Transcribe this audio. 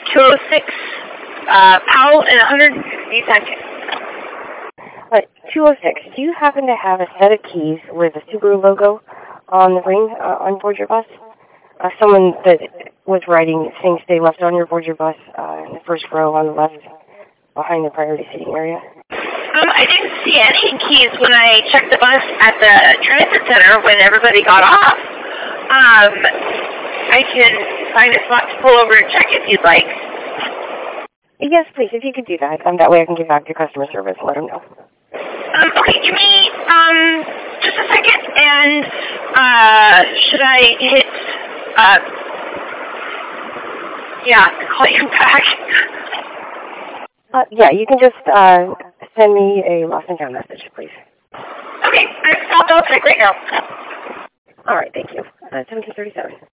206 Powell and 182nd. 206, do you happen to have a set of keys with a Subaru logo on the ring on board your bus? Someone that was writing things they left on board your bus in the first row on the left behind the priority seating area. I didn't see any keys when I checked the bus at the transit center when everybody got off. I can find a spot to pull over and check if you'd like. Yes, please, if you could do that. That way I can get back to customer service and let them know. Okay, give me just a second, and should I hit, call you back? Yeah, you can just send me a lost and found message, please. Okay, I'll check right now. All right, thank you. 1737.